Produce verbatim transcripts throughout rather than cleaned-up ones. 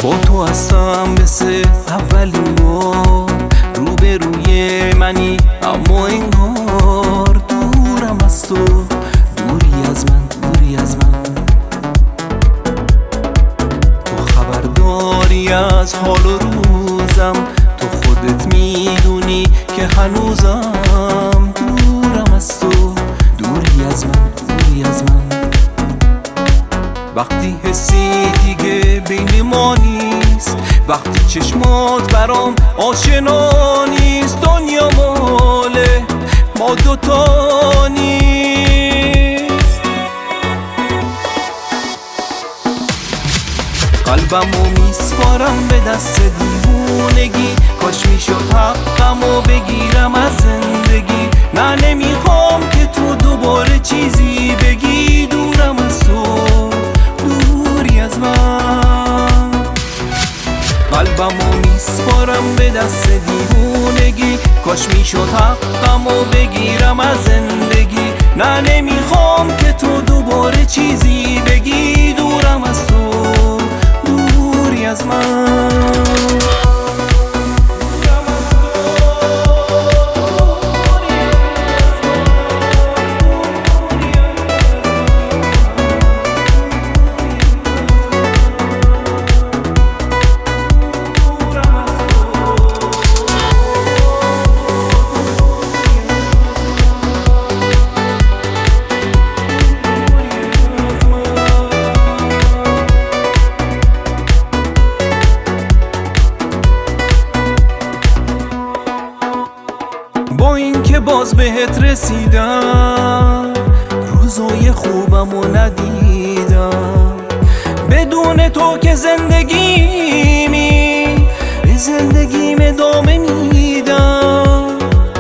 با تو هستم مثل اولین بار، روبروی منی اما انگار دورم از تو، دوری از من، دوری از من. تو خبرداری از حال و روزم، تو خودت میدونی که هنوزم دورم از تو، دوری از من، دوری از من. وقتی حسی دیگه بین ما نیست، وقتی چشمات برام آشنا نیست، دنیا مال ما دوتا نیست. قلبمو میسپارم به دست دیوونگی، کاش میشد حقمو بگیرم از زندگی. نه نمیخوام که تو دوباره چیزی بگی، دورم از تو، دوری از من. قلبمو میسپارم به دست دیوونگی، کاش میشد حقمو بگیرم از زندگی. نه نمیخوام که تو دوباره چیزی بگی، دورم از تو، دوری از من. با این که باز بهت رسیدم، روزای خوبمو ندیدم. بدون تو که زندگیمی، به زندگیم ادامه میدم،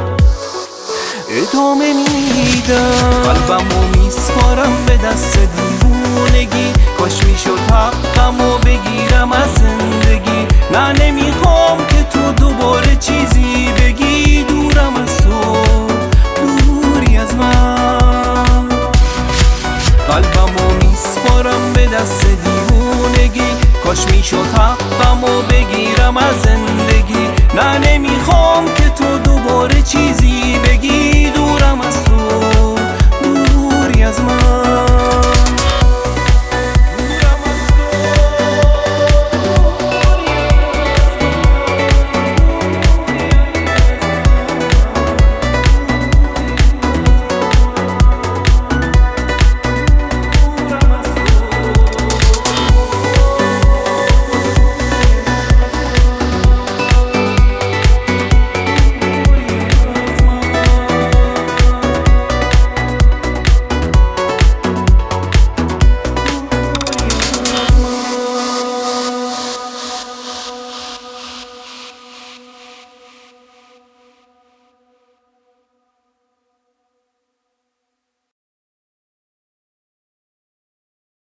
ادامه میدم. قلبمو میسپارم به دست دیوونگی، کاش میشد حقمو بگیرم از زندگی. نه نمیخوام که تو دوباره چیزی بگی، دورم از تو، دوری از من. قلبمو میسپارم به دست دیوونگی، کاش میشد حقمو بگیرم از زندگی. نه نمیخوام که تو دوباره چیزی بگی، دورم از تو، دوری از من.